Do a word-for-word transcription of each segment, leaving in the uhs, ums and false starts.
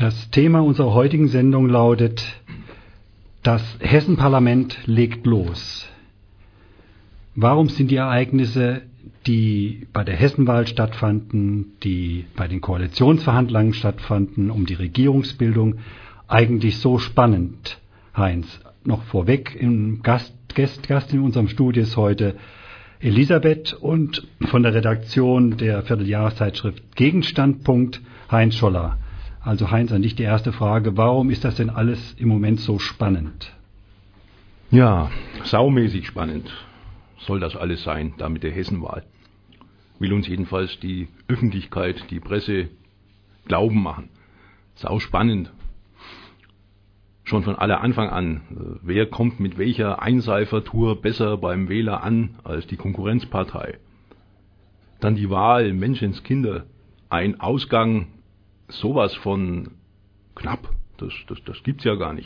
Das Thema unserer heutigen Sendung lautet: Das Hessen-Parlament legt los. Warum sind die Ereignisse, die bei der Hessenwahl stattfanden, die bei den Koalitionsverhandlungen stattfanden, um die Regierungsbildung, eigentlich so spannend? Heinz, noch vorweg, im Gast, Gast, Gast in unserem Studio ist heute Elisabeth und von der Redaktion der Vierteljahreszeitschrift Gegenstandpunkt Heinz Scholler. Also Heinz, an dich die erste Frage: Warum ist das denn alles im Moment so spannend? Ja, saumäßig spannend soll das alles sein, da mit der Hessenwahl. Will uns jedenfalls die Öffentlichkeit, die Presse glauben machen. Sau spannend. Schon von aller Anfang an, wer kommt mit welcher Einseifertour besser beim Wähler an als die Konkurrenzpartei? Dann die Wahl, Menschenskinder, ein Ausgang, sowas von knapp, das, das, das gibt's ja gar nicht.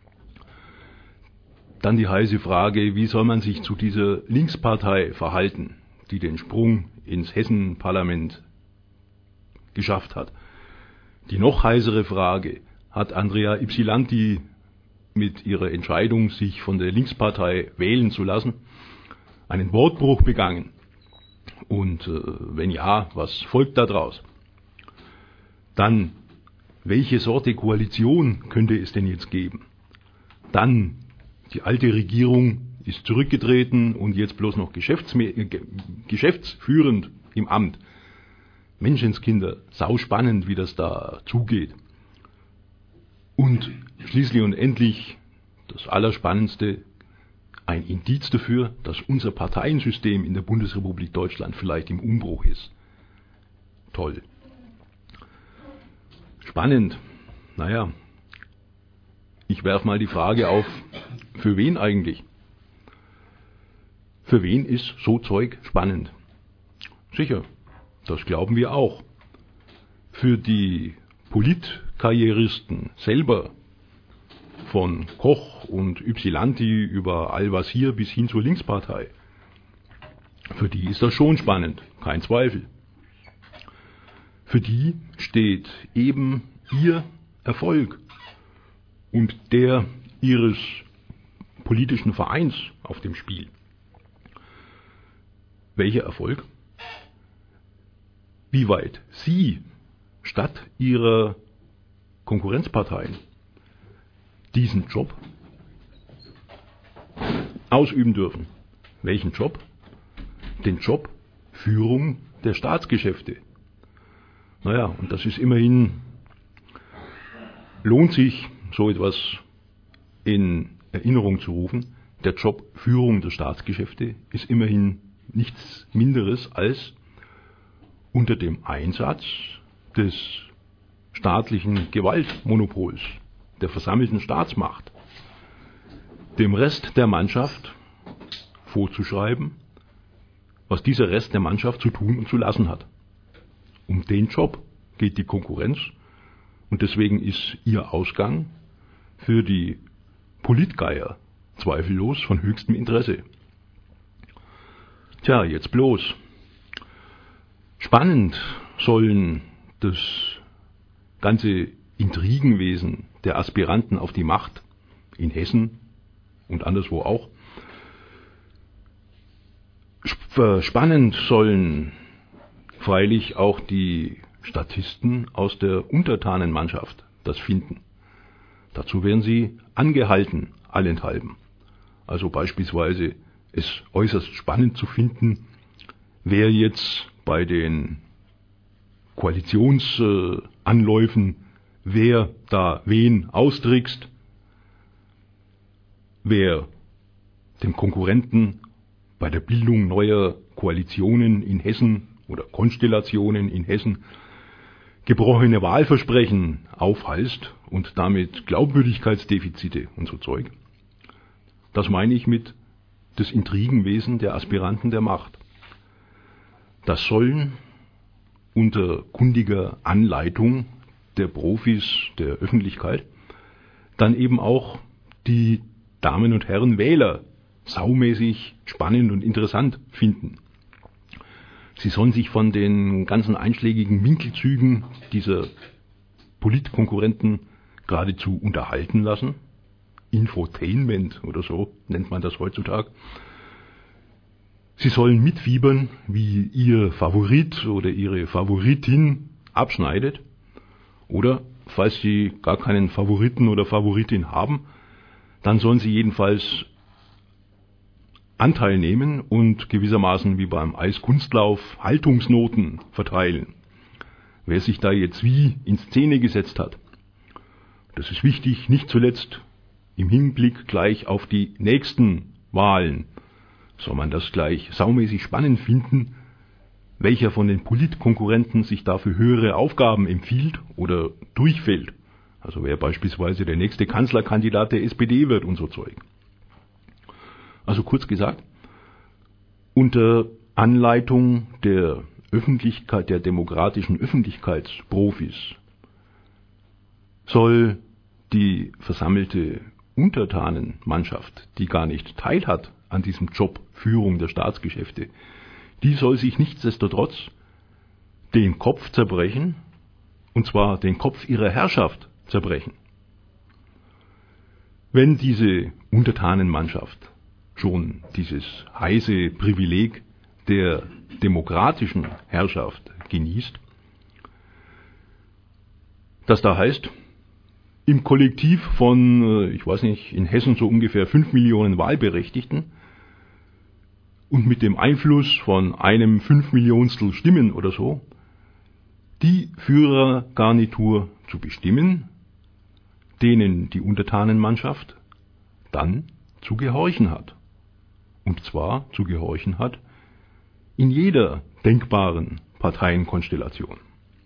Dann die heiße Frage, wie soll man sich zu dieser Linkspartei verhalten, die den Sprung ins Hessen-Parlament geschafft hat. Die noch heißere Frage, hat Andrea Ypsilanti mit ihrer Entscheidung, sich von der Linkspartei wählen zu lassen, einen Wortbruch begangen? Und äh, wenn ja, was folgt daraus? Dann, welche Sorte Koalition könnte es denn jetzt geben? Dann, die alte Regierung ist zurückgetreten und jetzt bloß noch geschäftsführend im Amt. Menschenskinder, sau spannend, wie das da zugeht. Und schließlich und endlich, das Allerspannendste, ein Indiz dafür, dass unser Parteiensystem in der Bundesrepublik Deutschland vielleicht im Umbruch ist. Toll. Spannend. Naja, ich werfe mal die Frage auf, für wen eigentlich? Für wen ist so Zeug spannend? Sicher, das glauben wir auch. Für die Politkarrieristen selber, von Koch und Ypsilanti über Al-Wazir bis hin zur Linkspartei, für die ist das schon spannend, kein Zweifel. Für die steht eben ihr Erfolg und der ihres politischen Vereins auf dem Spiel. Welcher Erfolg? Wie weit sie statt ihrer Konkurrenzparteien diesen Job ausüben dürfen. Welchen Job? Den Job Führung der Staatsgeschäfte. Naja, und das ist immerhin, lohnt sich, so etwas in Erinnerung zu rufen. Der Job Führung der Staatsgeschäfte ist immerhin nichts Minderes als unter dem Einsatz des staatlichen Gewaltmonopols, der versammelten Staatsmacht, dem Rest der Mannschaft vorzuschreiben, was dieser Rest der Mannschaft zu tun und zu lassen hat. Um den Job geht die Konkurrenz und deswegen ist ihr Ausgang für die Politgeier zweifellos von höchstem Interesse. Tja, jetzt bloß. Spannend sollen das ganze Intrigenwesen der Aspiranten auf die Macht in Hessen und anderswo auch. Spannend sollen freilich auch die Statisten aus der Untertanenmannschaft das finden. Dazu werden sie angehalten, allenthalben. Also beispielsweise es äußerst spannend zu finden, wer jetzt bei den Koalitionsanläufen, wer da wen austrickst, wer dem Konkurrenten bei der Bildung neuer Koalitionen in Hessen oder Konstellationen in Hessen gebrochene Wahlversprechen aufhalst und damit Glaubwürdigkeitsdefizite und so Zeug. Das meine ich mit das Intrigenwesen der Aspiranten der Macht. Das sollen unter kundiger Anleitung der Profis der Öffentlichkeit dann eben auch die Damen und Herren Wähler saumäßig spannend und interessant finden. Sie sollen sich von den ganzen einschlägigen Winkelzügen dieser Politkonkurrenten geradezu unterhalten lassen. Infotainment oder so nennt man das heutzutage. Sie sollen mitfiebern, wie ihr Favorit oder ihre Favoritin abschneidet. Oder, falls sie gar keinen Favoriten oder Favoritin haben, dann sollen sie jedenfalls Anteil nehmen und gewissermaßen wie beim Eiskunstlauf Haltungsnoten verteilen. Wer sich da jetzt wie in Szene gesetzt hat, das ist wichtig, nicht zuletzt im Hinblick gleich auf die nächsten Wahlen. Soll man das gleich saumäßig spannend finden, welcher von den Politkonkurrenten sich dafür höhere Aufgaben empfiehlt oder durchfällt. Also wer beispielsweise der nächste Kanzlerkandidat der S P D wird und so Zeug. Also kurz gesagt, unter Anleitung der Öffentlichkeit, der demokratischen Öffentlichkeitsprofis soll die versammelte Untertanenmannschaft, die gar nicht teilhat an diesem Job Führung der Staatsgeschäfte, die soll sich nichtsdestotrotz den Kopf zerbrechen, und zwar den Kopf ihrer Herrschaft zerbrechen. Wenn diese Untertanenmannschaft schon dieses heiße Privileg der demokratischen Herrschaft genießt, das da heißt, im Kollektiv von, ich weiß nicht, in Hessen so ungefähr fünf Millionen Wahlberechtigten und mit dem Einfluss von einem Fünfmillionstel Stimmen oder so, die Führergarnitur zu bestimmen, denen die Untertanenmannschaft dann zu gehorchen hat. Und zwar zu gehorchen hat in jeder denkbaren Parteienkonstellation.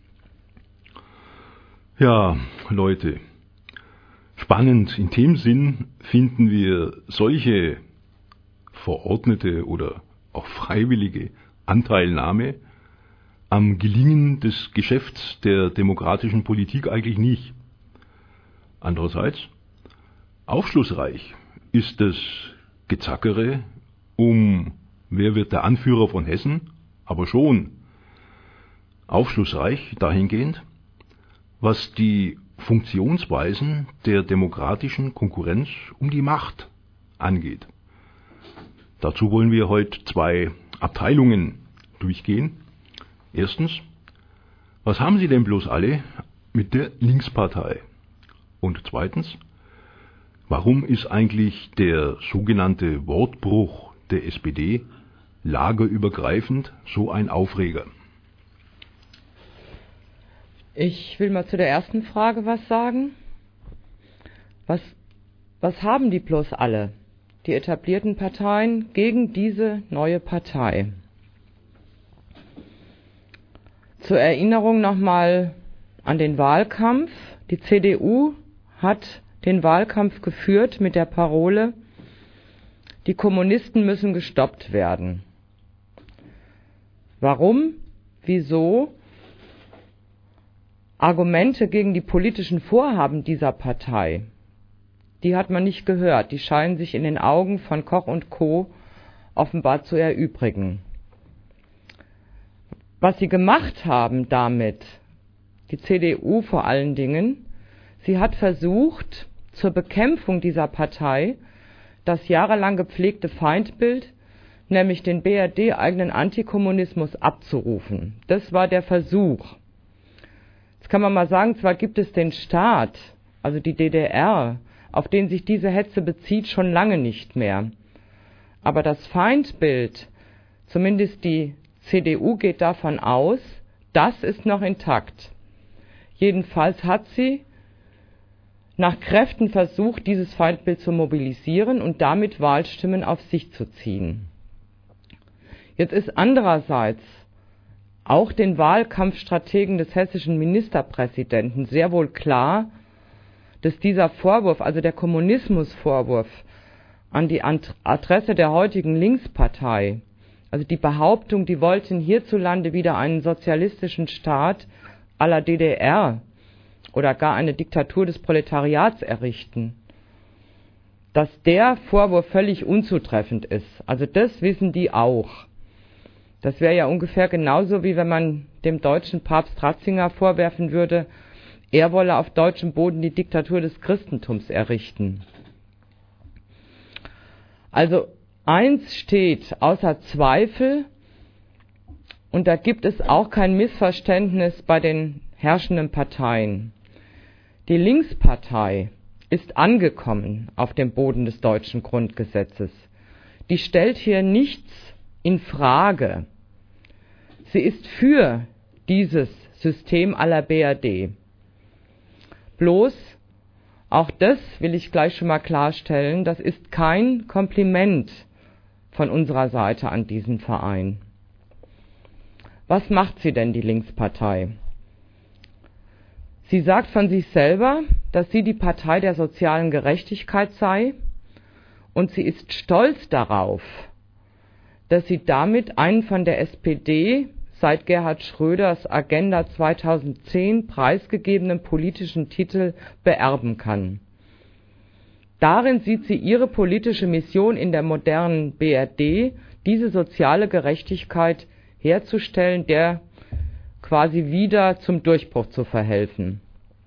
Ja, Leute, spannend in dem Sinn finden wir solche verordnete oder auch freiwillige Anteilnahme am Gelingen des Geschäfts der demokratischen Politik eigentlich nicht. Andererseits, aufschlussreich ist das Gezackere um wer wird der Anführer von Hessen, aber schon aufschlussreich dahingehend, was die Funktionsweisen der demokratischen Konkurrenz um die Macht angeht. Dazu wollen wir heute zwei Abteilungen durchgehen. Erstens, was haben Sie denn bloß alle mit der Linkspartei? Und zweitens, warum ist eigentlich der sogenannte Wortbruch der S P D lagerübergreifend so ein Aufreger? Ich will mal zu der ersten Frage was sagen. Was, was haben die bloß alle, die etablierten Parteien, gegen diese neue Partei? Zur Erinnerung nochmal an den Wahlkampf. Die C D U hat den Wahlkampf geführt mit der Parole, die Kommunisten müssen gestoppt werden. Warum? Wieso? Argumente gegen die politischen Vorhaben dieser Partei, die hat man nicht gehört. Die scheinen sich in den Augen von Koch und Co. offenbar zu erübrigen. Was sie gemacht haben damit, die C D U vor allen Dingen, sie hat versucht, zur Bekämpfung dieser Partei das jahrelang gepflegte Feindbild, nämlich den B R D-eigenen Antikommunismus, abzurufen. Das war der Versuch. Jetzt kann man mal sagen, zwar gibt es den Staat, also die D D R, auf den sich diese Hetze bezieht, schon lange nicht mehr. Aber das Feindbild, zumindest die C D U geht davon aus, das ist noch intakt. Jedenfalls hat sie nach Kräften versucht, dieses Feindbild zu mobilisieren und damit Wahlstimmen auf sich zu ziehen. Jetzt ist andererseits auch den Wahlkampfstrategen des hessischen Ministerpräsidenten sehr wohl klar, dass dieser Vorwurf, also der Kommunismusvorwurf an die Adresse der heutigen Linkspartei, also die Behauptung, die wollten hierzulande wieder einen sozialistischen Staat à la D D R oder gar eine Diktatur des Proletariats errichten, dass der Vorwurf völlig unzutreffend ist. Also das wissen die auch. Das wäre ja ungefähr genauso, wie wenn man dem deutschen Papst Ratzinger vorwerfen würde, er wolle auf deutschem Boden die Diktatur des Christentums errichten. Also eins steht außer Zweifel, und da gibt es auch kein Missverständnis bei den herrschenden Parteien. Die Linkspartei ist angekommen auf dem Boden des deutschen Grundgesetzes. Die stellt hier nichts in Frage. Sie ist für dieses System à la B R D. Bloß, auch das will ich gleich schon mal klarstellen, das ist kein Kompliment von unserer Seite an diesen Verein. Was macht sie denn, die Linkspartei? Sie sagt von sich selber, dass sie die Partei der sozialen Gerechtigkeit sei, und sie ist stolz darauf, dass sie damit einen von der S P D seit Gerhard Schröders Agenda zweitausendzehn preisgegebenen politischen Titel beerben kann. Darin sieht sie ihre politische Mission in der modernen B R D, diese soziale Gerechtigkeit herzustellen, der quasi wieder zum Durchbruch zu verhelfen.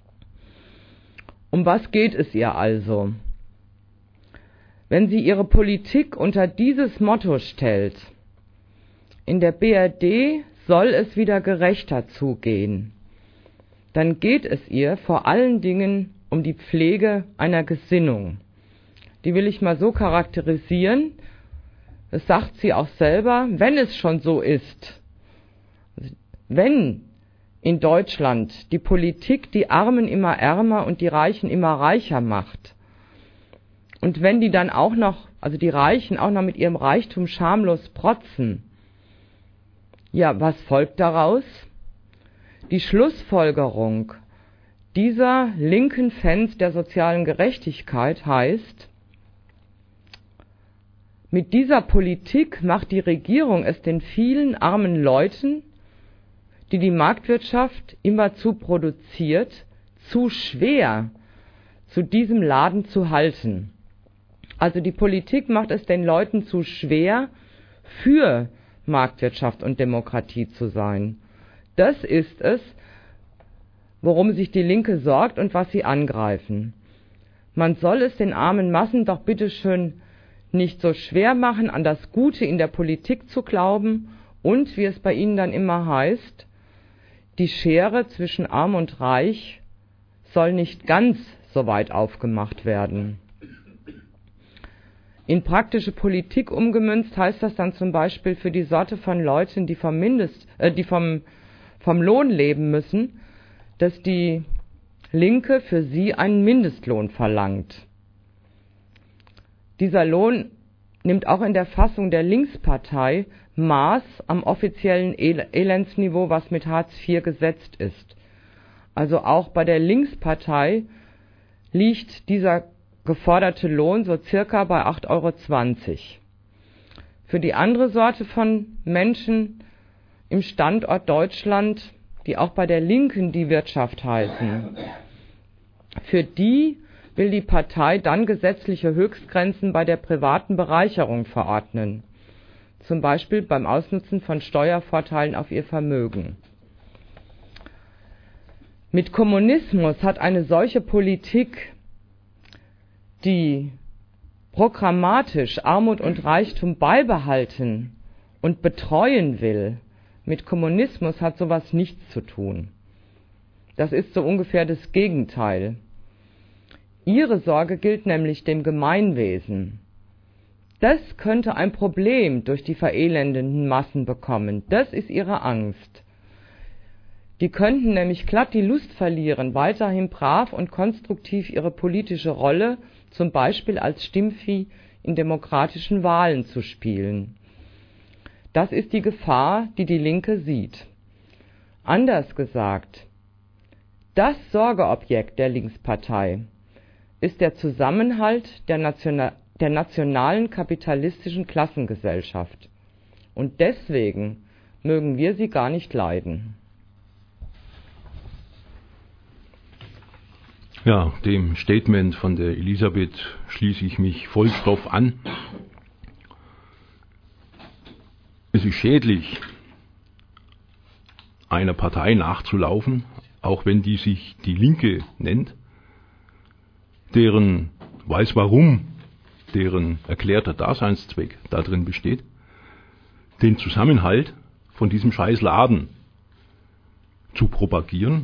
Um was geht es ihr also? Wenn sie ihre Politik unter dieses Motto stellt: In der B R D soll es wieder gerechter zugehen, dann geht es ihr vor allen Dingen um die Pflege einer Gesinnung. Die will ich mal so charakterisieren, das sagt sie auch selber, wenn es schon so ist, wenn in Deutschland die Politik die Armen immer ärmer und die Reichen immer reicher macht, und wenn die dann auch noch, also die Reichen auch noch mit ihrem Reichtum schamlos protzen, ja, was folgt daraus? Die Schlussfolgerung dieser linken Fans der sozialen Gerechtigkeit heißt, mit dieser Politik macht die Regierung es den vielen armen Leuten, die die Marktwirtschaft immerzu produziert, zu schwer, zu diesem Laden zu halten. Also die Politik macht es den Leuten zu schwer, für Marktwirtschaft und Demokratie zu sein. Das ist es, worum sich die Linke sorgt und was sie angreifen. Man soll es den armen Massen doch bitteschön nicht so schwer machen, an das Gute in der Politik zu glauben und, wie es bei ihnen dann immer heißt, die Schere zwischen Arm und Reich soll nicht ganz so weit aufgemacht werden. In praktische Politik umgemünzt heißt das dann zum Beispiel für die Sorte von Leuten, die vom Mindest, äh, die vom, vom Lohn leben müssen, dass die Linke für sie einen Mindestlohn verlangt. Dieser Lohn nimmt auch in der Fassung der Linkspartei Maß am offiziellen El- Elendsniveau, was mit Hartz vier gesetzt ist. Also auch bei der Linkspartei liegt dieser geforderte Lohn so circa bei acht Euro zwanzig. Für die andere Sorte von Menschen im Standort Deutschland, die auch bei der Linken die Wirtschaft heißen, für die will die Partei dann gesetzliche Höchstgrenzen bei der privaten Bereicherung verordnen, zum Beispiel beim Ausnutzen von Steuervorteilen auf ihr Vermögen. Mit Kommunismus hat eine solche Politik, die programmatisch Armut und Reichtum beibehalten und betreuen will, mit Kommunismus hat sowas nichts zu tun. Das ist so ungefähr das Gegenteil. Ihre Sorge gilt nämlich dem Gemeinwesen. Das könnte ein Problem durch die verelendenden Massen bekommen. Das ist ihre Angst. Die könnten nämlich glatt die Lust verlieren, weiterhin brav und konstruktiv ihre politische Rolle, zum Beispiel als Stimmvieh in demokratischen Wahlen zu spielen. Das ist die Gefahr, die die Linke sieht. Anders gesagt, das Sorgeobjekt der Linkspartei ist der Zusammenhalt der, Nationa- der nationalen kapitalistischen Klassengesellschaft. Und deswegen mögen wir sie gar nicht leiden. Ja, dem Statement von der Elisabeth schließe ich mich Vollstoff an. Es ist schädlich, einer Partei nachzulaufen, auch wenn die sich die Linke nennt, deren weiß warum, deren erklärter Daseinszweck darin besteht, den Zusammenhalt von diesem scheiß Laden zu propagieren.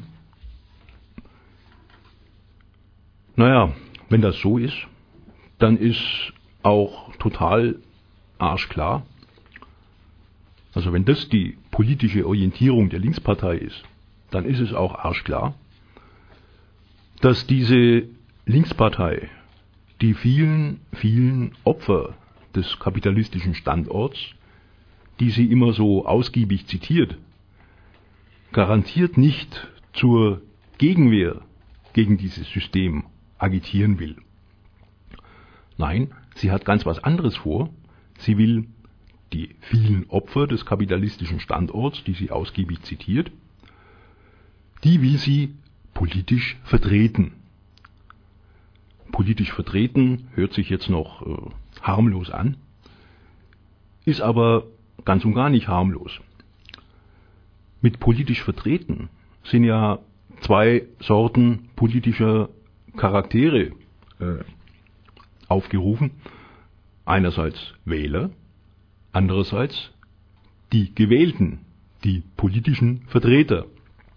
Naja, wenn das so ist, dann ist auch total arschklar, also wenn das die politische Orientierung der Linkspartei ist, dann ist es auch arschklar, dass diese Linkspartei die vielen, vielen Opfer des kapitalistischen Standorts, die sie immer so ausgiebig zitiert, garantiert nicht zur Gegenwehr gegen dieses System agitieren will. Nein, sie hat ganz was anderes vor. Sie will die vielen Opfer des kapitalistischen Standorts, die sie ausgiebig zitiert, die will sie politisch vertreten. Politisch vertreten hört sich jetzt noch äh, harmlos an, ist aber ganz und gar nicht harmlos. Mit politisch vertreten sind ja zwei Sorten politischer Charaktere äh, aufgerufen. Einerseits Wähler, andererseits die Gewählten, die politischen Vertreter.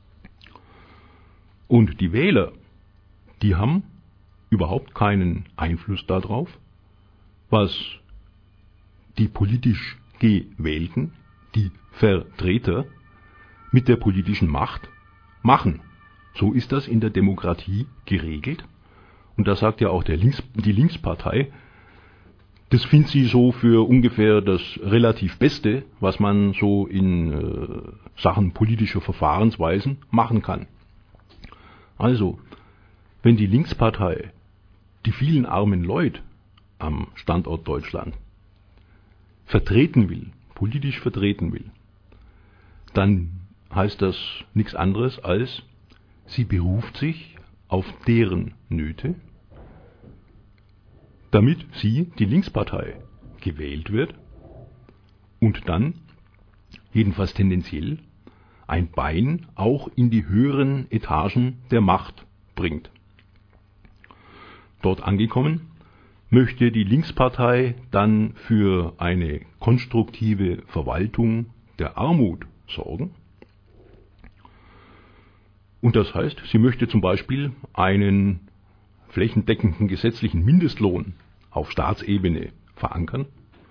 Und die Wähler, die haben überhaupt keinen Einfluss darauf, was die politisch Gewählten, die Vertreter, mit der politischen Macht machen. So ist das in der Demokratie geregelt. Und da sagt ja auch der Links, die Linkspartei, das findet sie so für ungefähr das relativ Beste, was man so in äh, Sachen politischer Verfahrensweisen machen kann. Also, wenn die Linkspartei die vielen armen Leute am Standort Deutschland vertreten will, politisch vertreten will, dann heißt das nichts anderes als, sie beruft sich auf deren Nöte, damit sie, die Linkspartei, gewählt wird und dann, jedenfalls tendenziell, ein Bein auch in die höheren Etagen der Macht bringt. Dort angekommen, möchte die Linkspartei dann für eine konstruktive Verwaltung der Armut sorgen. Und das heißt, sie möchte zum Beispiel einen flächendeckenden gesetzlichen Mindestlohn auf Staatsebene verankern.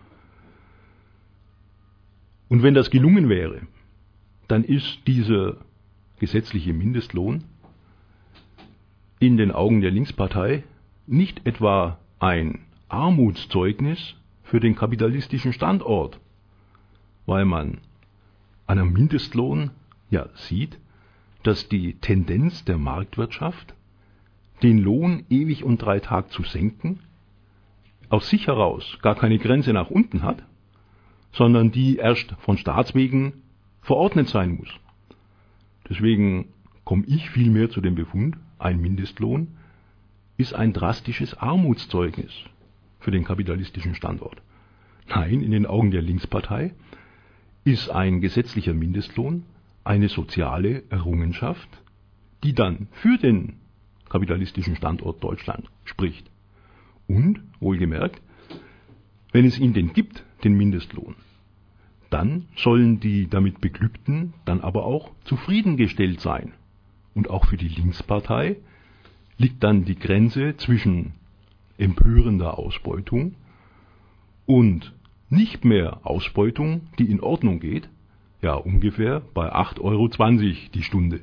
Und wenn das gelungen wäre, dann ist dieser gesetzliche Mindestlohn in den Augen der Linkspartei nicht etwa ein Armutszeugnis für den kapitalistischen Standort, weil man an einem Mindestlohn ja sieht, dass die Tendenz der Marktwirtschaft, den Lohn ewig und drei Tag zu senken, aus sich heraus gar keine Grenze nach unten hat, sondern die erst von Staatswegen verordnet sein muss. Deswegen komme ich vielmehr zu dem Befund, ein Mindestlohn ist ein drastisches Armutszeugnis für den kapitalistischen Standort. Nein, in den Augen der Linkspartei ist ein gesetzlicher Mindestlohn eine soziale Errungenschaft, die dann für den kapitalistischen Standort Deutschland spricht. Und, wohlgemerkt, wenn es ihn denn gibt, den Mindestlohn, dann sollen die damit Beglückten dann aber auch zufriedengestellt sein. Und auch für die Linkspartei liegt dann die Grenze zwischen empörender Ausbeutung und nicht mehr Ausbeutung, die in Ordnung geht, ja ungefähr bei acht Euro zwanzig die Stunde.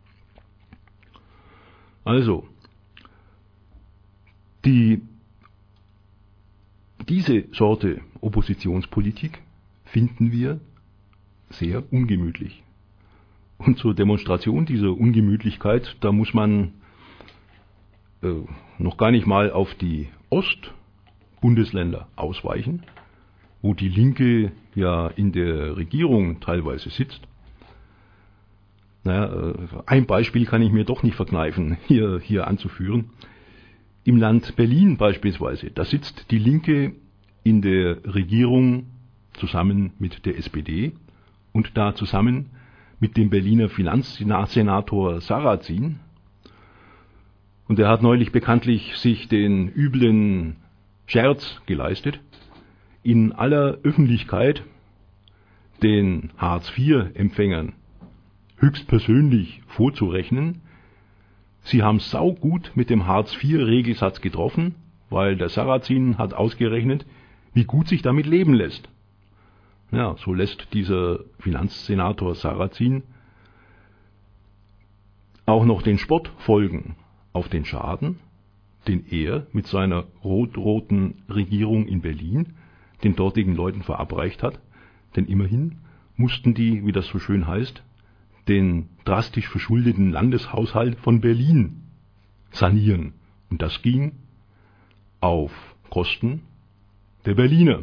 Also, die, diese Sorte Oppositionspolitik finden wir sehr ungemütlich. Und zur Demonstration dieser Ungemütlichkeit, da muss man äh, noch gar nicht mal auf die Ostbundesländer ausweichen, wo die Linke ja in der Regierung teilweise sitzt. Naja, äh, ein Beispiel kann ich mir doch nicht verkneifen, hier, hier anzuführen. Im Land Berlin beispielsweise, da sitzt die Linke in der Regierung zusammen mit der S P D und da zusammen mit dem Berliner Finanzsenator Sarrazin. Und er hat neulich bekanntlich sich den üblen Scherz geleistet, in aller Öffentlichkeit den Hartz vier Empfängern höchstpersönlich vorzurechnen, sie haben saugut mit dem Hartz vier Regelsatz getroffen, weil der Sarrazin hat ausgerechnet, wie gut sich damit leben lässt. Ja, so lässt dieser Finanzsenator Sarrazin auch noch den Spott folgen auf den Schaden, den er mit seiner rot-roten Regierung in Berlin den dortigen Leuten verabreicht hat. Denn immerhin mussten die, wie das so schön heißt, den drastisch verschuldeten Landeshaushalt von Berlin sanieren. Und das ging auf Kosten der Berliner.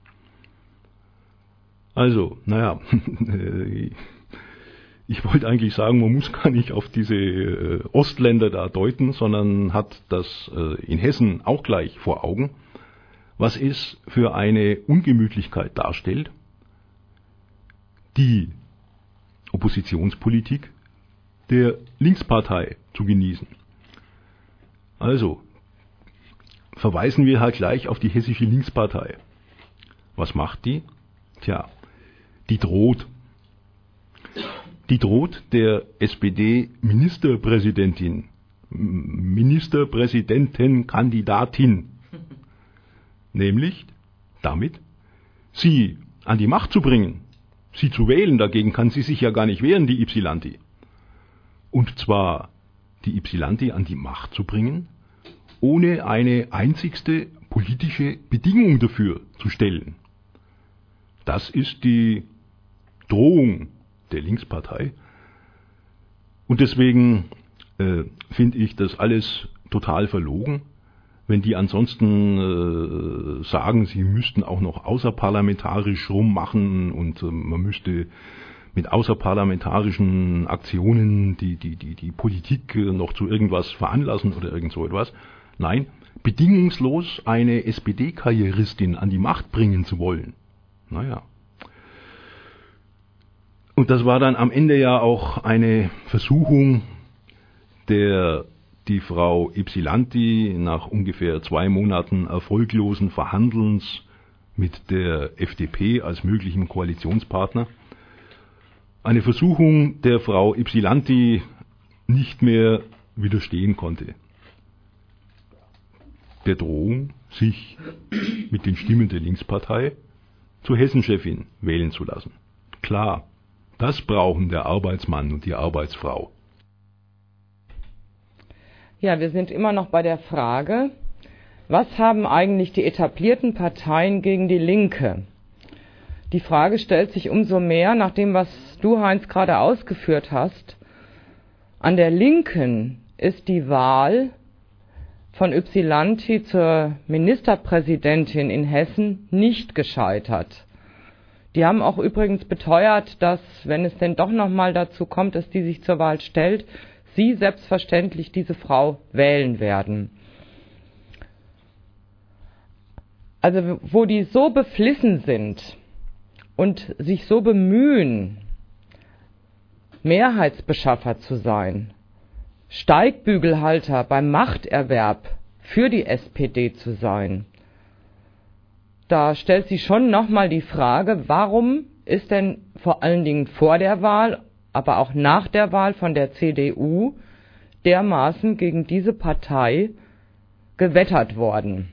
Also, naja, ich wollte eigentlich sagen, man muss gar nicht auf diese Ostländer da deuten, sondern hat das in Hessen auch gleich vor Augen, was es für eine Ungemütlichkeit darstellt, die Oppositionspolitik der Linkspartei zu genießen. Also, verweisen wir halt gleich auf die hessische Linkspartei. Was macht die? Tja, die droht. Die droht der S P D-Ministerpräsidentin, Ministerpräsidentenkandidatin, nämlich damit, sie an die Macht zu bringen, sie zu wählen. Dagegen kann sie sich ja gar nicht wehren, die Ypsilanti. Und zwar die Ypsilanti an die Macht zu bringen, ohne eine einzigste politische Bedingung dafür zu stellen. Das ist die Drohung der Linkspartei. Und deswegen äh, finde ich das alles total verlogen, wenn die ansonsten äh, sagen, sie müssten auch noch außerparlamentarisch rummachen und äh, man müsste mit außerparlamentarischen Aktionen die, die, die, die Politik äh, noch zu irgendwas veranlassen oder irgend so etwas. Nein, bedingungslos eine S P D-Karrieristin an die Macht bringen zu wollen. Naja. Und das war dann am Ende ja auch eine Versuchung, der die Frau Ypsilanti nach ungefähr zwei Monaten erfolglosen Verhandelns mit der F D P als möglichem Koalitionspartner, eine Versuchung, der Frau Ypsilanti nicht mehr widerstehen konnte. Der Drohung, sich mit den Stimmen der Linkspartei zur Hessenchefin wählen zu lassen. Klar, das brauchen der Arbeitsmann und die Arbeitsfrau. Ja, wir sind immer noch bei der Frage, was haben eigentlich die etablierten Parteien gegen die Linke? Die Frage stellt sich umso mehr, nach dem, was du, Heinz, gerade ausgeführt hast. An der Linken ist die Wahl von Ypsilanti zur Ministerpräsidentin in Hessen nicht gescheitert. Die haben auch übrigens beteuert, dass, wenn es denn doch nochmal dazu kommt, dass die sich zur Wahl stellt, sie selbstverständlich diese Frau wählen werden. Also wo die so beflissen sind und sich so bemühen, Mehrheitsbeschaffer zu sein, Steigbügelhalter beim Machterwerb für die S P D zu sein, da stellt sich schon nochmal die Frage, warum ist denn vor allen Dingen vor der Wahl, aber auch nach der Wahl von der C D U dermaßen gegen diese Partei gewettert worden?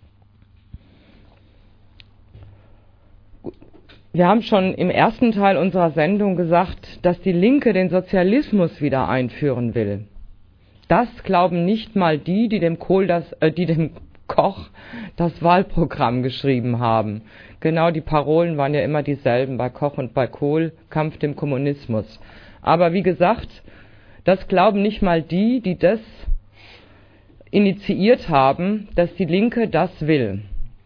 Wir haben schon im ersten Teil unserer Sendung gesagt, dass die Linke den Sozialismus wieder einführen will. Das glauben nicht mal die, die dem Kohl das, äh, die dem Koch das Wahlprogramm geschrieben haben. Genau, die Parolen waren ja immer dieselben bei Koch und bei Kohl, Kampf dem Kommunismus. Aber wie gesagt, das glauben nicht mal die, die das initiiert haben, dass die Linke das will.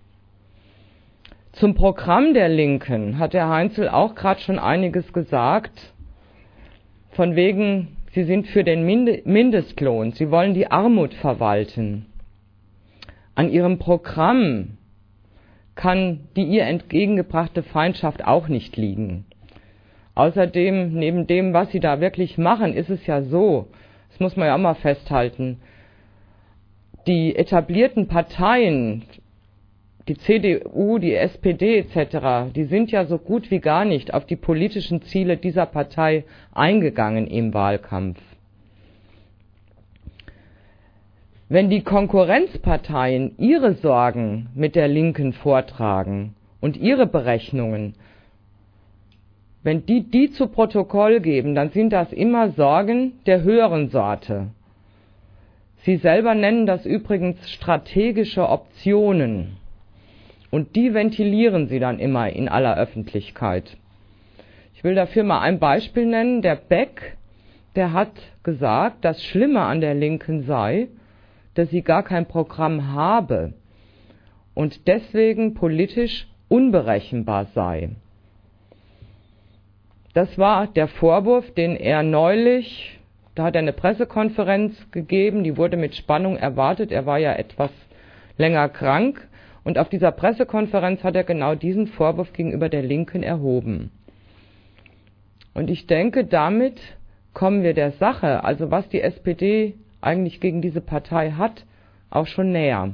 Zum Programm der Linken hat der Heinzel auch gerade schon einiges gesagt, von wegen, sie sind für den Mindestlohn, sie wollen die Armut verwalten. An ihrem Programm kann die ihr entgegengebrachte Feindschaft auch nicht liegen. Außerdem, neben dem, was sie da wirklich machen, ist es ja so, das muss man ja auch mal festhalten, die etablierten Parteien, die C D U, die S P D et cetera, die sind ja so gut wie gar nicht auf die politischen Ziele dieser Partei eingegangen im Wahlkampf. Wenn die Konkurrenzparteien ihre Sorgen mit der Linken vortragen und ihre Berechnungen, wenn die die zu Protokoll geben, dann sind das immer Sorgen der höheren Sorte. Sie selber nennen das übrigens strategische Optionen. Und die ventilieren sie dann immer in aller Öffentlichkeit. Ich will dafür mal ein Beispiel nennen. Der Beck, der hat gesagt, das Schlimme an der Linken sei, dass sie gar kein Programm habe und deswegen politisch unberechenbar sei. Das war der Vorwurf, den er neulich, da hat er eine Pressekonferenz gegeben, die wurde mit Spannung erwartet, er war ja etwas länger krank, und auf dieser Pressekonferenz hat er genau diesen Vorwurf gegenüber der Linken erhoben. Und ich denke, damit kommen wir der Sache, also was die S P D eigentlich gegen diese Partei hat, auch schon näher.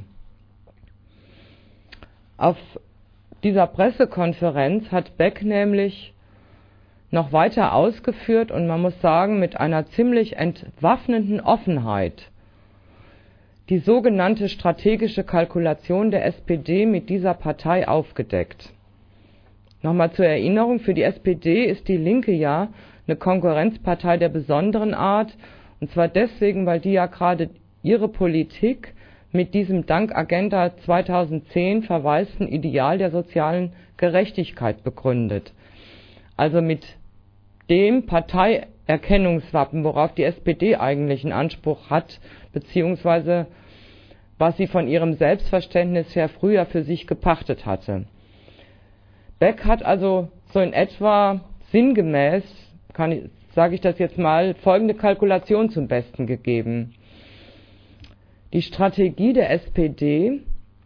Auf dieser Pressekonferenz hat Beck nämlich noch weiter ausgeführt und man muss sagen, mit einer ziemlich entwaffnenden Offenheit die sogenannte strategische Kalkulation der S P D mit dieser Partei aufgedeckt. Nochmal zur Erinnerung, für die S P D ist die Linke ja eine Konkurrenzpartei der besonderen Art, und zwar deswegen, weil die ja gerade ihre Politik mit diesem dank Agenda zweitausendzehn verwaisten Ideal der sozialen Gerechtigkeit begründet. Also mit dem Parteierkennungswappen, worauf die S P D eigentlich einen Anspruch hat, beziehungsweise was sie von ihrem Selbstverständnis her früher für sich gepachtet hatte. Beck hat also so in etwa sinngemäß, kann ich, sage ich das jetzt mal, folgende Kalkulation zum Besten gegeben. Die Strategie der S P D,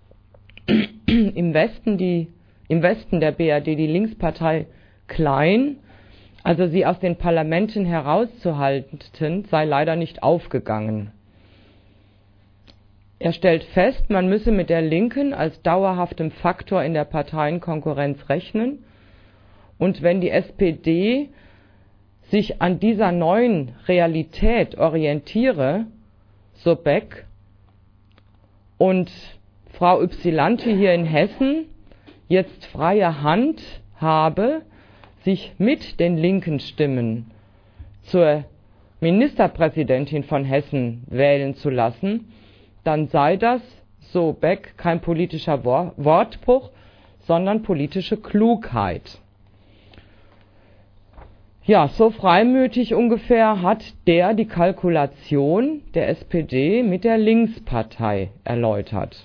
im Westen, die, im Westen der B R D die Linkspartei klein, also sie aus den Parlamenten herauszuhalten, sei leider nicht aufgegangen. Er stellt fest, man müsse mit der Linken als dauerhaftem Faktor in der Parteienkonkurrenz rechnen, und wenn die S P D sich an dieser neuen Realität orientiere, so Beck, und Frau Ypsilanti hier in Hessen jetzt freie Hand habe, sich mit den linken Stimmen zur Ministerpräsidentin von Hessen wählen zu lassen, dann sei das, so Beck, kein politischer Wor- Wortbruch, sondern politische Klugheit. Ja, so freimütig ungefähr hat der die Kalkulation der S P D mit der Linkspartei erläutert.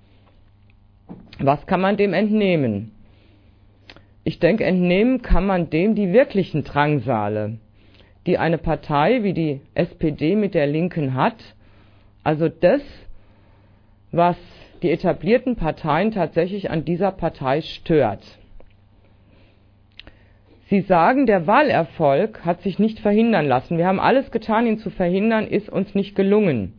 Was kann man dem entnehmen? Ich denke, entnehmen kann man dem die wirklichen Drangsale, die eine Partei wie die S P D mit der Linken hat, also das, was die etablierten Parteien tatsächlich an dieser Partei stört. Sie sagen, der Wahlerfolg hat sich nicht verhindern lassen. Wir haben alles getan, ihn zu verhindern, ist uns nicht gelungen.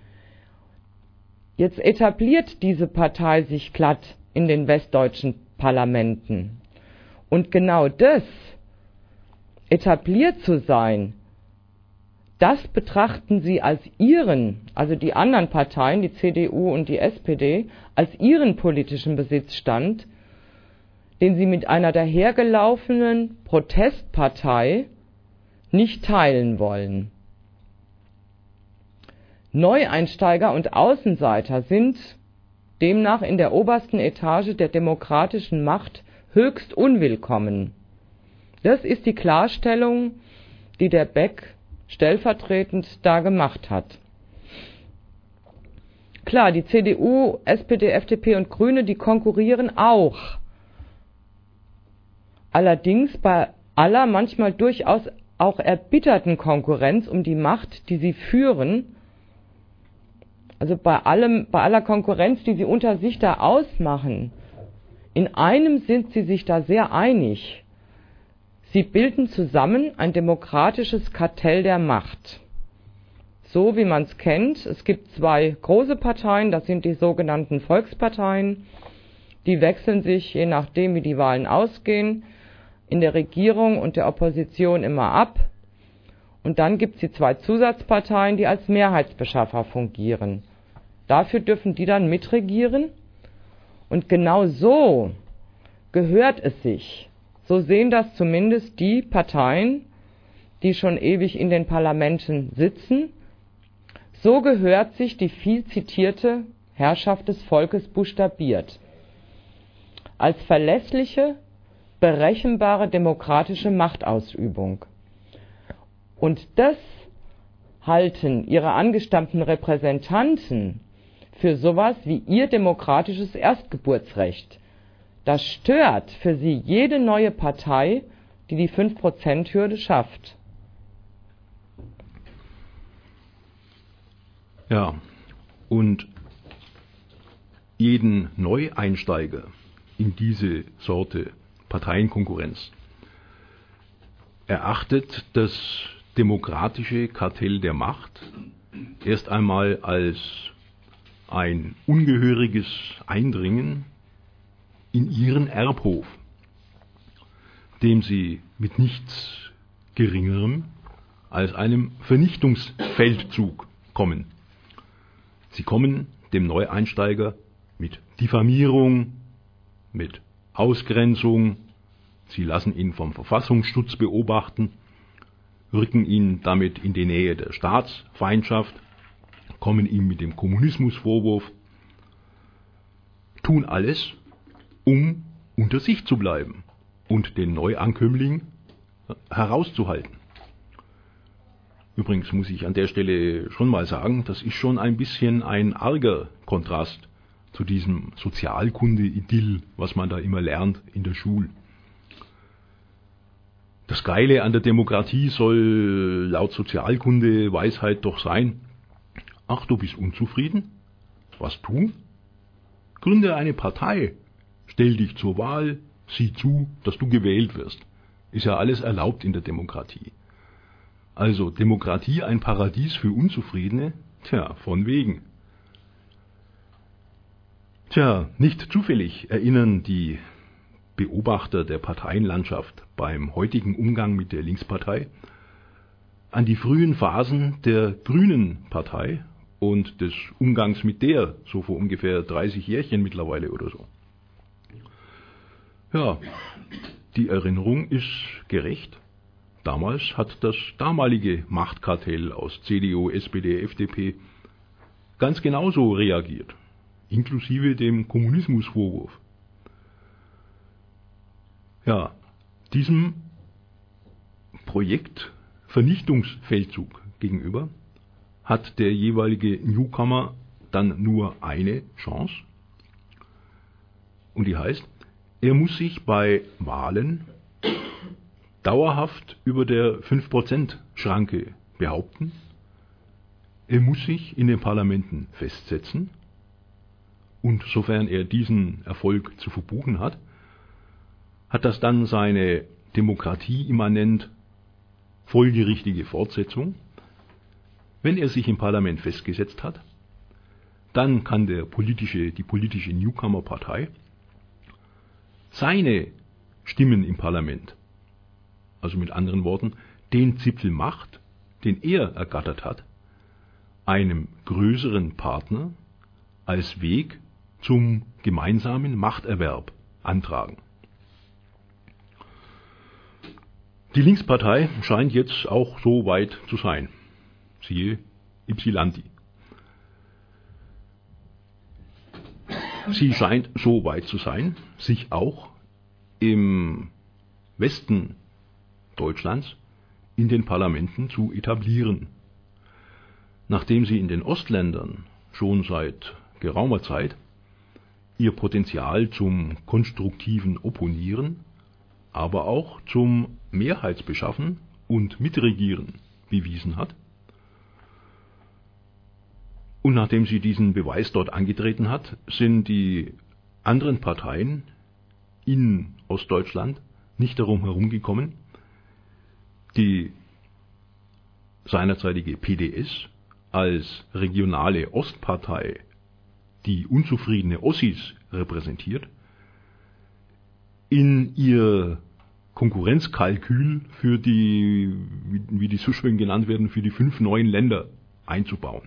Jetzt etabliert diese Partei sich glatt in den westdeutschen Parlamenten. Und genau das, etabliert zu sein, das betrachten sie als ihren, also die anderen Parteien, die C D U und die S P D, als ihren politischen Besitzstand, den sie mit einer dahergelaufenen Protestpartei nicht teilen wollen. Neueinsteiger und Außenseiter sind demnach in der obersten Etage der demokratischen Macht höchst unwillkommen. Das ist die Klarstellung, die der Beck stellvertretend da gemacht hat. Klar, die C D U, S P D, F D P und Grüne, die konkurrieren auch. Allerdings bei aller manchmal durchaus auch erbitterten Konkurrenz um die Macht, die sie führen, also bei allem, bei aller Konkurrenz, die sie unter sich da ausmachen, in einem sind sie sich da sehr einig. Sie bilden zusammen ein demokratisches Kartell der Macht. So wie man es kennt, es gibt zwei große Parteien, das sind die sogenannten Volksparteien. Die wechseln sich, je nachdem wie die Wahlen ausgehen, in der Regierung und der Opposition immer ab. Und dann gibt es die zwei Zusatzparteien, die als Mehrheitsbeschaffer fungieren. Dafür dürfen die dann mitregieren. Und genau so gehört es sich. So sehen das zumindest die Parteien, die schon ewig in den Parlamenten sitzen. So gehört sich die viel zitierte Herrschaft des Volkes buchstabiert. Als verlässliche, berechenbare demokratische Machtausübung. Und das halten ihre angestammten Repräsentanten für sowas wie ihr demokratisches Erstgeburtsrecht. Das stört für sie jede neue Partei, die die fünf Prozent Hürde schafft. Ja, und jeden Neueinsteiger in diese Sorte Parteienkonkurrenz erachtet das demokratische Kartell der Macht erst einmal als ein ungehöriges Eindringen in ihren Erbhof, dem sie mit nichts Geringerem als einem Vernichtungsfeldzug kommen. Sie kommen dem Neueinsteiger mit Diffamierung, mit Ausgrenzung, sie lassen ihn vom Verfassungsschutz beobachten, rücken ihn damit in die Nähe der Staatsfeindschaft, kommen ihm mit dem Kommunismusvorwurf, tun alles, um unter sich zu bleiben und den Neuankömmling herauszuhalten. Übrigens muss ich an der Stelle schon mal sagen, das ist schon ein bisschen ein arger Kontrast zu diesem Sozialkunde-Idyll, was man da immer lernt in der Schule. Das Geile an der Demokratie soll laut Sozialkunde Weisheit doch sein: Ach, du bist unzufrieden? Was tun? Gründe eine Partei, stell dich zur Wahl, sieh zu, dass du gewählt wirst. Ist ja alles erlaubt in der Demokratie. Also Demokratie ein Paradies für Unzufriedene? Tja, von wegen. Tja, nicht zufällig erinnern die Beobachter der Parteienlandschaft beim heutigen Umgang mit der Linkspartei an die frühen Phasen der Grünen Partei und des Umgangs mit der, so vor ungefähr dreißig Jährchen mittlerweile oder so. Ja, die Erinnerung ist gerecht. Damals hat das damalige Machtkartell aus C D U, S P D, F D P ganz genauso reagiert, inklusive dem Kommunismusvorwurf. Ja, diesem Projekt Vernichtungsfeldzug gegenüber hat der jeweilige Newcomer dann nur eine Chance, und die heißt, er muss sich bei Wahlen dauerhaft über der fünf Prozent Schranke behaupten, er muss sich in den Parlamenten festsetzen, und sofern er diesen Erfolg zu verbuchen hat, hat das dann seine demokratieimmanent folgerichtige Fortsetzung. Wenn er sich im Parlament festgesetzt hat, dann kann der politische, die politische Newcomer-Partei seine Stimmen im Parlament, also mit anderen Worten, den Zipfel Macht, den er ergattert hat, einem größeren Partner als Weg zum gemeinsamen Machterwerb antragen. Die Linkspartei scheint jetzt auch so weit zu sein. Siehe Ypsilanti. Sie scheint so weit zu sein, sich auch im Westen Deutschlands in den Parlamenten zu etablieren. Nachdem sie in den Ostländern schon seit geraumer Zeit ihr Potenzial zum konstruktiven Opponieren, aber auch zum Mehrheitsbeschaffen und Mitregieren bewiesen hat. Und nachdem sie diesen Beweis dort angetreten hat, sind die anderen Parteien in Ostdeutschland nicht darum herumgekommen, die seinerzeitige P D S als regionale Ostpartei die unzufriedene Ossis repräsentiert, in ihr Konkurrenzkalkül für die, wie die so schön genannt werden, für die fünf neuen Länder einzubauen.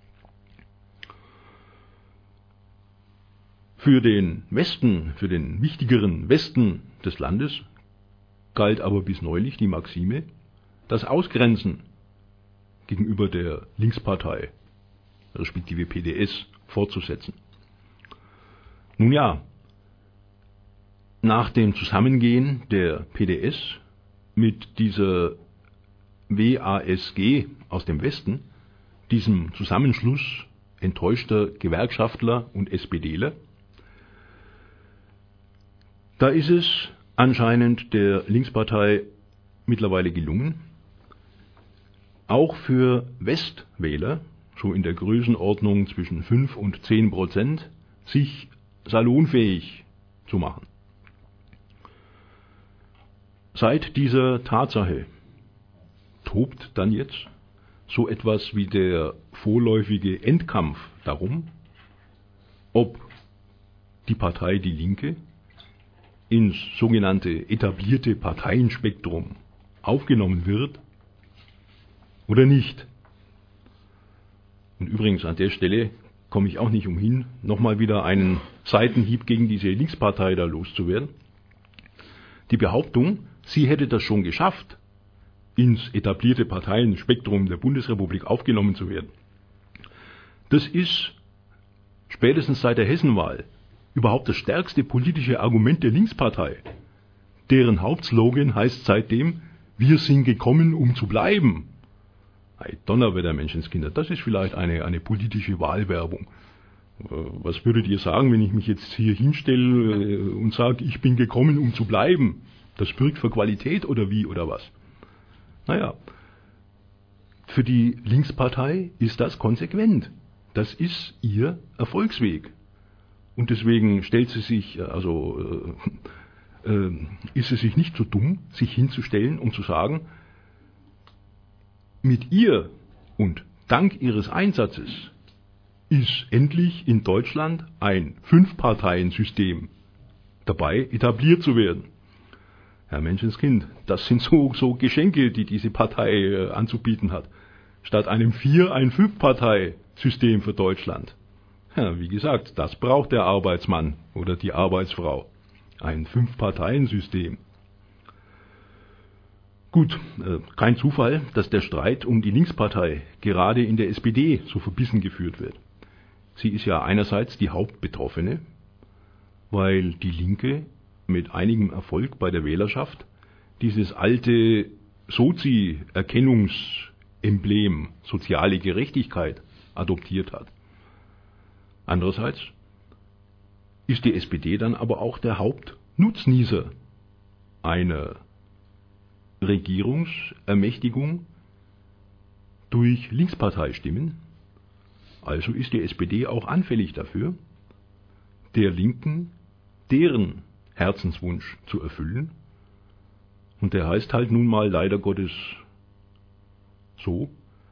Für den Westen, für den wichtigeren Westen des Landes galt aber bis neulich die Maxime, das Ausgrenzen gegenüber der Linkspartei, respektive P D S, fortzusetzen. Nun ja, nach dem Zusammengehen der P D S mit dieser W A S G aus dem Westen, diesem Zusammenschluss enttäuschter Gewerkschaftler und SPDler, da ist es anscheinend der Linkspartei mittlerweile gelungen, auch für Westwähler, so in der Größenordnung zwischen fünf und zehn Prozent, sich salonfähig zu machen. Seit dieser Tatsache tobt dann jetzt so etwas wie der vorläufige Endkampf darum, ob die Partei Die Linke ins sogenannte etablierte Parteienspektrum aufgenommen wird oder nicht. Und übrigens an der Stelle komme ich auch nicht umhin, nochmal wieder einen Seitenhieb gegen diese Linkspartei da loszuwerden. Die Behauptung, sie hätte das schon geschafft, ins etablierte Parteienspektrum der Bundesrepublik aufgenommen zu werden, das ist spätestens seit der Hessenwahl überhaupt das stärkste politische Argument der Linkspartei. Deren Hauptslogan heißt seitdem, wir sind gekommen, um zu bleiben. Ei, Donnerwetter, Menschenskinder, das ist vielleicht eine, eine politische Wahlwerbung. Was würdet ihr sagen, wenn ich mich jetzt hier hinstelle und sage, ich bin gekommen, um zu bleiben? Das birgt für Qualität oder wie oder was? Naja, für die Linkspartei ist das konsequent. Das ist ihr Erfolgsweg. Und deswegen stellt sie sich, also äh, äh, ist es sich nicht so dumm, sich hinzustellen und zu sagen, mit ihr und dank ihres Einsatzes ist endlich in Deutschland ein Fünf-Parteien-System dabei etabliert zu werden. Herr Menschenskind, das sind so, so Geschenke, die diese Partei äh, anzubieten hat. Statt einem Vier- ein Fünf-Partei-System für Deutschland. Ja, wie gesagt, das braucht der Arbeitsmann oder die Arbeitsfrau. Ein Fünf-Parteien-System. Gut, äh, kein Zufall, dass der Streit um die Linkspartei gerade in der S P D so verbissen geführt wird. Sie ist ja einerseits die Hauptbetroffene, weil die Linke mit einigem Erfolg bei der Wählerschaft dieses alte Sozi-Erkennungsemblem soziale Gerechtigkeit adoptiert hat. Andererseits ist die S P D dann aber auch der Hauptnutznießer einer Regierungsermächtigung durch Linksparteistimmen. Also ist die S P D auch anfällig dafür, der Linken deren Herzenswunsch zu erfüllen. Und der heißt halt nun mal leider Gottes so,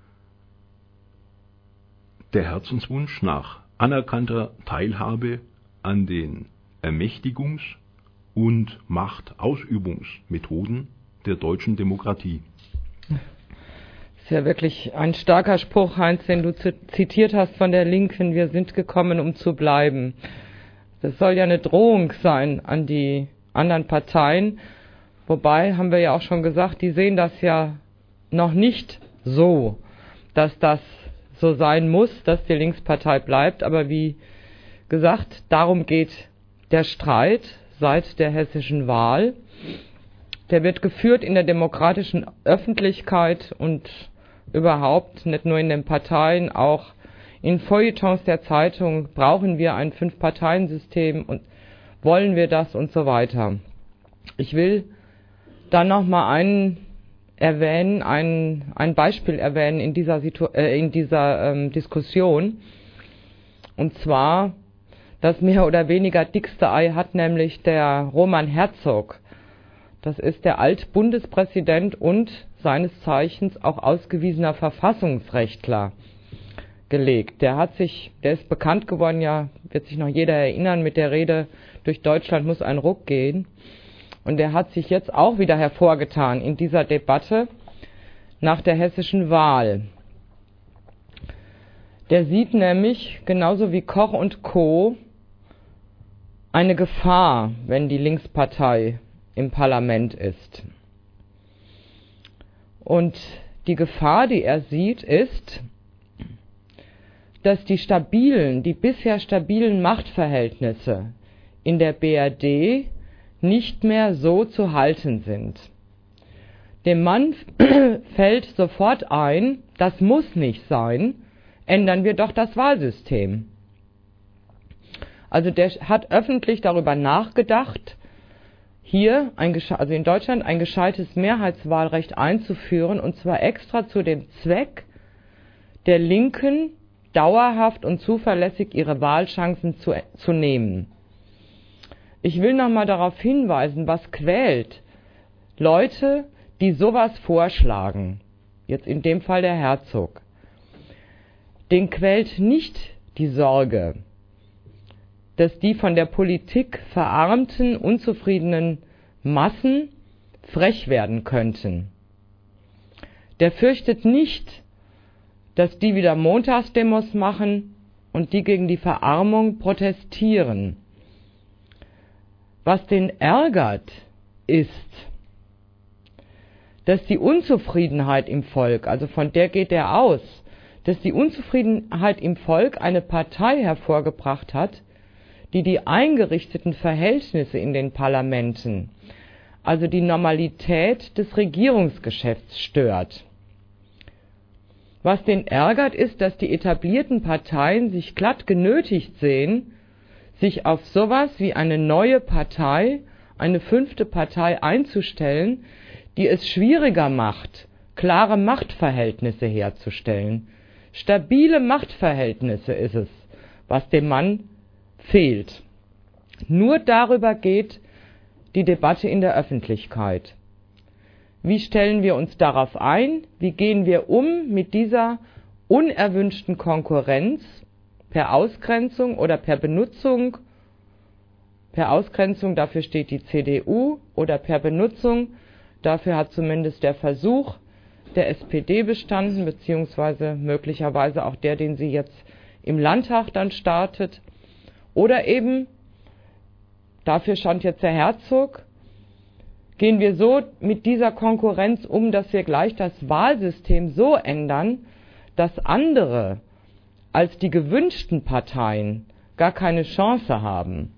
der Herzenswunsch nach anerkannter Teilhabe an den Ermächtigungs- und Machtausübungsmethoden der deutschen Demokratie. Das ist ja wirklich ein starker Spruch, Heinz, den du zitiert hast von der Linken, wir sind gekommen, um zu bleiben. Das soll ja eine Drohung sein an die anderen Parteien. Wobei, haben wir ja auch schon gesagt, die sehen das ja noch nicht so, dass das so sein muss, dass die Linkspartei bleibt. Aber wie gesagt, darum geht der Streit seit der hessischen Wahl. Der wird geführt in der demokratischen Öffentlichkeit und überhaupt, nicht nur in den Parteien, auch in Feuilletons der Zeitung. Brauchen wir ein Fünf-Parteien-System und wollen wir das und so weiter. Ich will dann nochmal einen erwähnen, ein, ein Beispiel erwähnen in dieser, Situ- äh, in dieser ähm, Diskussion. Und zwar, das mehr oder weniger dickste Ei hat nämlich der Roman Herzog. Das ist der Altbundespräsident und seines Zeichens auch ausgewiesener Verfassungsrechtler, gelegt. Der hat sich, der ist bekannt geworden, ja, wird sich noch jeder erinnern, mit der Rede, durch Deutschland muss ein Ruck gehen. Und der hat sich jetzt auch wieder hervorgetan in dieser Debatte nach der hessischen Wahl. Der sieht nämlich, genauso wie Koch und Co., eine Gefahr, wenn die Linkspartei im Parlament ist. Und die Gefahr, die er sieht, ist, dass die stabilen, die bisher stabilen Machtverhältnisse in der B R D nicht mehr so zu halten sind. Dem Mann fällt sofort ein, das muss nicht sein, ändern wir doch das Wahlsystem. Also der hat öffentlich darüber nachgedacht, hier, ein, also in Deutschland, ein gescheites Mehrheitswahlrecht einzuführen, und zwar extra zu dem Zweck, der Linken dauerhaft und zuverlässig ihre Wahlchancen zu, zu nehmen. Ich will nochmal darauf hinweisen, was quält Leute, die sowas vorschlagen, jetzt in dem Fall der Herzog. Den quält nicht die Sorge, dass die von der Politik verarmten, unzufriedenen Massen frech werden könnten. Der fürchtet nicht, dass die wieder Montagsdemos machen und die gegen die Verarmung protestieren. Was den ärgert, ist, dass die Unzufriedenheit im Volk, also von der geht er aus, dass die Unzufriedenheit im Volk eine Partei hervorgebracht hat, die die eingerichteten Verhältnisse in den Parlamenten, also die Normalität des Regierungsgeschäfts stört. Was den ärgert, ist, dass die etablierten Parteien sich glatt genötigt sehen, sich auf sowas wie eine neue Partei, eine fünfte Partei einzustellen, die es schwieriger macht, klare Machtverhältnisse herzustellen. Stabile Machtverhältnisse ist es, was dem Mann fehlt. Nur darüber geht die Debatte in der Öffentlichkeit. Wie stellen wir uns darauf ein? Wie gehen wir um mit dieser unerwünschten Konkurrenz per Ausgrenzung oder per Benutzung? Per Ausgrenzung, dafür steht die C D U, oder per Benutzung, dafür hat zumindest der Versuch der S P D bestanden, beziehungsweise möglicherweise auch der, den sie jetzt im Landtag dann startet. Oder eben, dafür stand jetzt der Herzog, gehen wir so mit dieser Konkurrenz um, dass wir gleich das Wahlsystem so ändern, dass andere als die gewünschten Parteien gar keine Chance haben.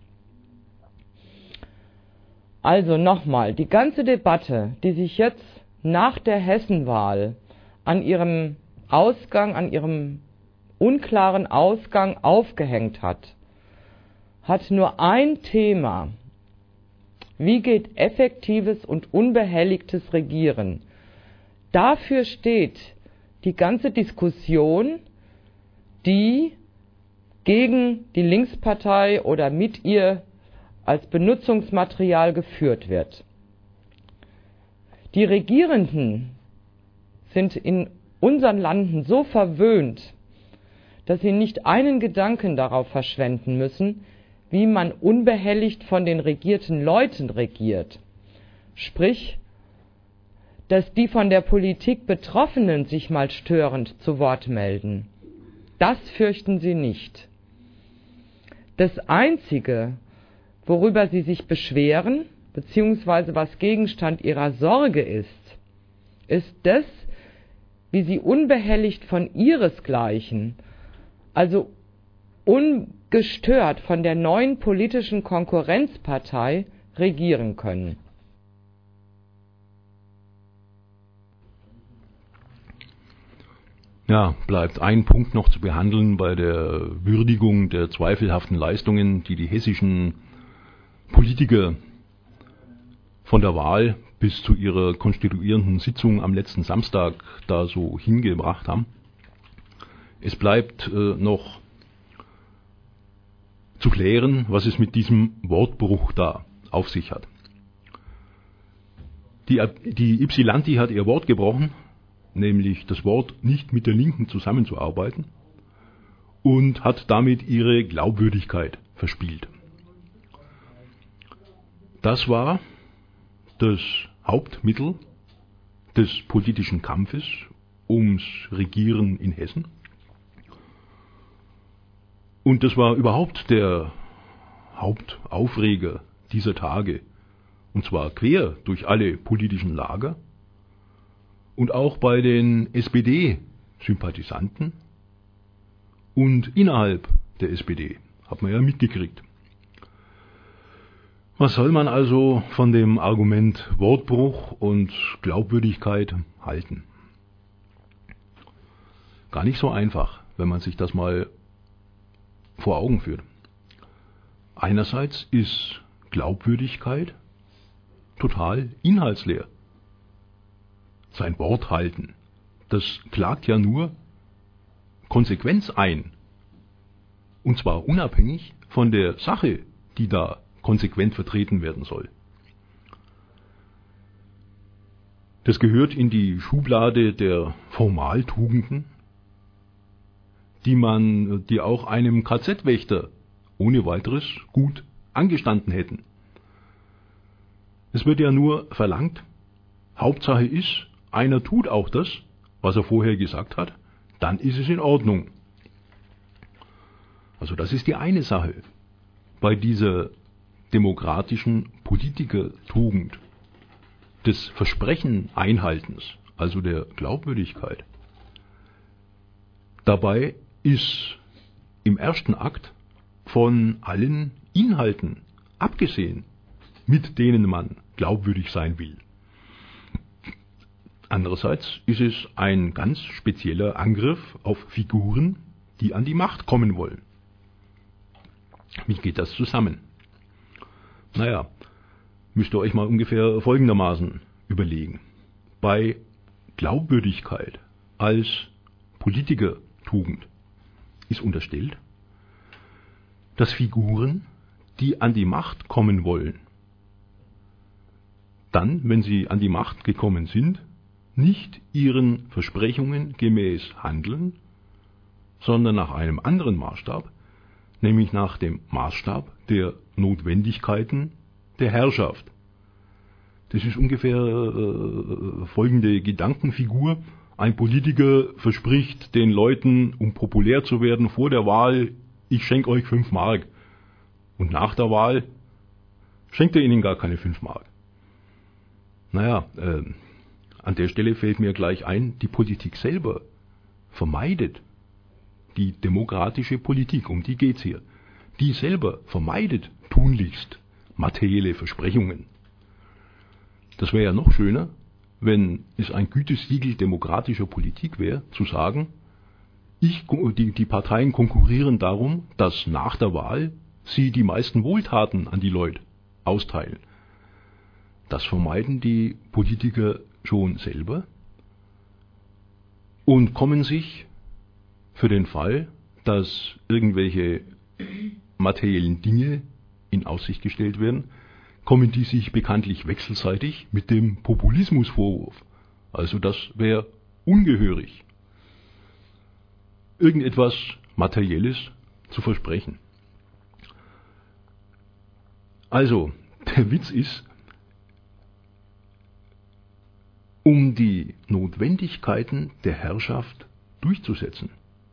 Also nochmal, die ganze Debatte, die sich jetzt nach der Hessenwahl an ihrem Ausgang, an ihrem unklaren Ausgang aufgehängt hat, hat nur ein Thema. Wie geht effektives und unbehelligtes Regieren? Dafür steht die ganze Diskussion, die gegen die Linkspartei oder mit ihr als Benutzungsmaterial geführt wird. Die Regierenden sind in unseren Landen so verwöhnt, dass sie nicht einen Gedanken darauf verschwenden müssen, wie man unbehelligt von den regierten Leuten regiert. Sprich, dass die von der Politik Betroffenen sich mal störend zu Wort melden. Das fürchten sie nicht. Das Einzige, worüber sie sich beschweren, beziehungsweise was Gegenstand ihrer Sorge ist, ist das, wie sie unbehelligt von ihresgleichen, also ungestört von der neuen politischen Konkurrenzpartei regieren können. Ja, bleibt ein Punkt noch zu behandeln bei der Würdigung der zweifelhaften Leistungen, die die hessischen Politiker von der Wahl bis zu ihrer konstituierenden Sitzung am letzten Samstag da so hingebracht haben. Es bleibt äh, noch zu klären, was es mit diesem Wortbruch da auf sich hat. Die, die Ypsilanti hat ihr Wort gebrochen, nämlich das Wort, nicht mit der Linken zusammenzuarbeiten, und hat damit ihre Glaubwürdigkeit verspielt. Das war das Hauptmittel des politischen Kampfes ums Regieren in Hessen. Und das war überhaupt der Hauptaufreger dieser Tage, und zwar quer durch alle politischen Lager und auch bei den S P D-Sympathisanten und innerhalb der S P D, hat man ja mitgekriegt. Was soll man also von dem Argument Wortbruch und Glaubwürdigkeit halten? Gar nicht so einfach, wenn man sich das mal vor Augen führt. Einerseits ist Glaubwürdigkeit total inhaltsleer. Sein Wort halten, das klagt ja nur Konsequenz ein. Und zwar unabhängig von der Sache, die da konsequent vertreten werden soll. Das gehört in die Schublade der Formaltugenden, die man, die auch einem K Z-Wächter ohne weiteres gut angestanden hätten. Es wird ja nur verlangt, Hauptsache ist, einer tut auch das, was er vorher gesagt hat, dann ist es in Ordnung. Also das ist die eine Sache bei dieser demokratischen Politikertugend des Versprechen-Einhaltens, also der Glaubwürdigkeit. Dabei ist im ersten Akt von allen Inhalten abgesehen, mit denen man glaubwürdig sein will. Andererseits ist es ein ganz spezieller Angriff auf Figuren, die an die Macht kommen wollen. Wie geht das zusammen? Naja, müsst ihr euch mal ungefähr folgendermaßen überlegen. Bei Glaubwürdigkeit als Politikertugend ist unterstellt, dass Figuren, die an die Macht kommen wollen, dann, wenn sie an die Macht gekommen sind, nicht ihren Versprechungen gemäß handeln, sondern nach einem anderen Maßstab, nämlich nach dem Maßstab der Notwendigkeiten der Herrschaft. Das ist ungefähr äh, folgende Gedankenfigur. Ein Politiker verspricht den Leuten, um populär zu werden, vor der Wahl, ich schenke euch fünf Mark. Und nach der Wahl schenkt er ihnen gar keine fünf Mark. Naja, äh, an der Stelle fällt mir gleich ein, die Politik selber vermeidet, die demokratische Politik, um die geht's hier, die selber vermeidet tunlichst materielle Versprechungen. Das wäre ja noch schöner, wenn es ein Gütesiegel demokratischer Politik wäre, zu sagen, ich, die, die Parteien konkurrieren darum, dass nach der Wahl sie die meisten Wohltaten an die Leute austeilen. Das vermeiden die Politiker schon selber und kommen sich für den Fall, dass irgendwelche materiellen Dinge in Aussicht gestellt werden, kommen die sich bekanntlich wechselseitig mit dem Populismusvorwurf. Also das wäre ungehörig, irgendetwas Materielles zu versprechen. Also, der Witz ist, um die Notwendigkeiten der Herrschaft durchzusetzen,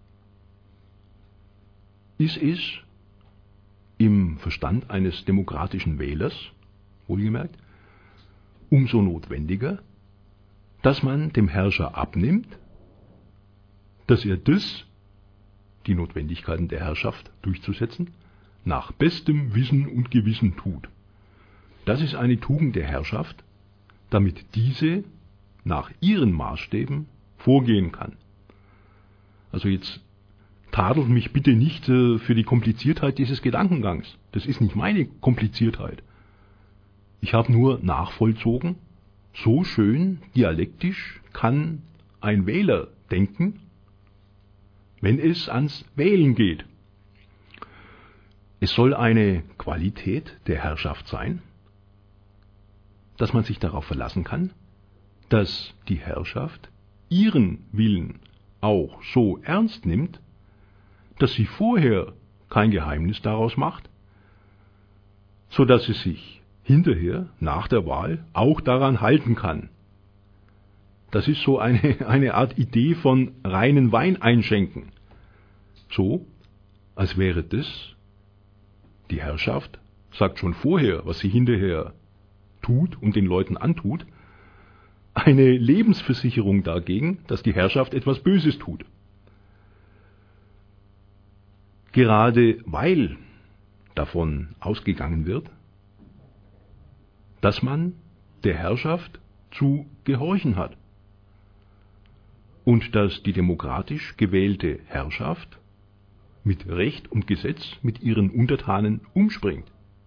ist es im Verstand eines demokratischen Wählers, wohlgemerkt, umso notwendiger, dass man dem Herrscher abnimmt, dass er das, die Notwendigkeiten der Herrschaft durchzusetzen, nach bestem Wissen und Gewissen tut. Das ist eine Tugend der Herrschaft, damit diese nach ihren Maßstäben vorgehen kann. Also jetzt tadelt mich bitte nicht äh, für die Kompliziertheit dieses Gedankengangs. Das ist nicht meine Kompliziertheit. Ich habe nur nachvollzogen, so schön dialektisch kann ein Wähler denken, wenn es ans Wählen geht. Es soll eine Qualität der Herrschaft sein, dass man sich darauf verlassen kann, dass die Herrschaft ihren Willen auch so ernst nimmt, dass sie vorher kein Geheimnis daraus macht, so dass sie sich hinterher, nach der Wahl, auch daran halten kann. Das ist so eine, eine Art Idee von reinen Wein einschenken. So, als wäre das, die Herrschaft sagt schon vorher, was sie hinterher tut und den Leuten antut, eine Lebensversicherung dagegen, dass die Herrschaft etwas Böses tut. Gerade weil davon ausgegangen wird, dass man der Herrschaft zu gehorchen hat und dass die demokratisch gewählte Herrschaft mit Recht und Gesetz mit ihren Untertanen umspringt.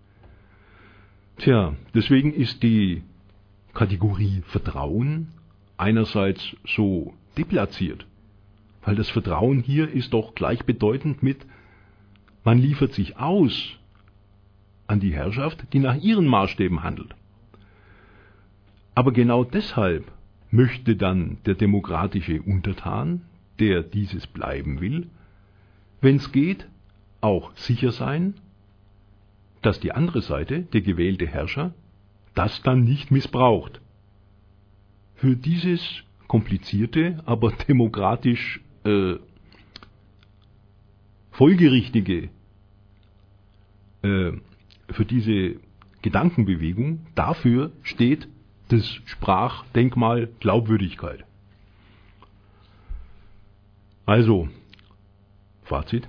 Tja, deswegen ist die Kategorie Vertrauen einerseits so deplatziert, weil das Vertrauen hier ist doch gleichbedeutend mit, man liefert sich aus an die Herrschaft, die nach ihren Maßstäben handelt. Aber genau deshalb möchte dann der demokratische Untertan, der dieses bleiben will, wenn es geht, auch sicher sein, dass die andere Seite, der gewählte Herrscher, das dann nicht missbraucht. Für dieses komplizierte, aber demokratisch äh, folgerichtige, äh, für diese Gedankenbewegung, dafür steht das Sprachdenkmal Glaubwürdigkeit. Also, Fazit.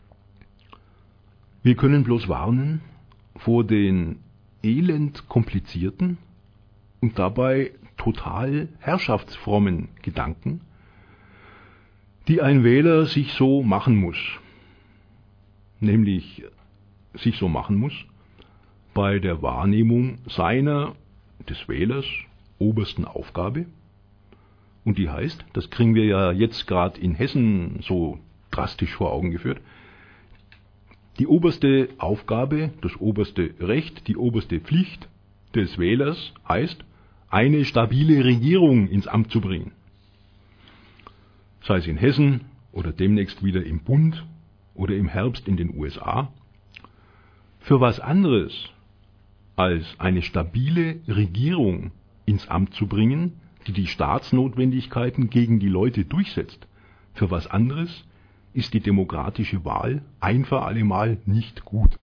Wir können bloß warnen vor den elend komplizierten und dabei total herrschaftsfrommen Gedanken, die ein Wähler sich so machen muss. Nämlich sich so machen muss bei der Wahrnehmung seiner, des Wählers, obersten Aufgabe. Und die heißt, das kriegen wir ja jetzt gerade in Hessen so drastisch vor Augen geführt, die oberste Aufgabe, das oberste Recht, die oberste Pflicht des Wählers heißt, eine stabile Regierung ins Amt zu bringen. Sei es in Hessen oder demnächst wieder im Bund oder im Herbst in den U S A. Für was anderes als eine stabile Regierung ins Amt zu bringen, die die Staatsnotwendigkeiten gegen die Leute durchsetzt, für was anderes ist die demokratische Wahl ein für allemal nicht gut.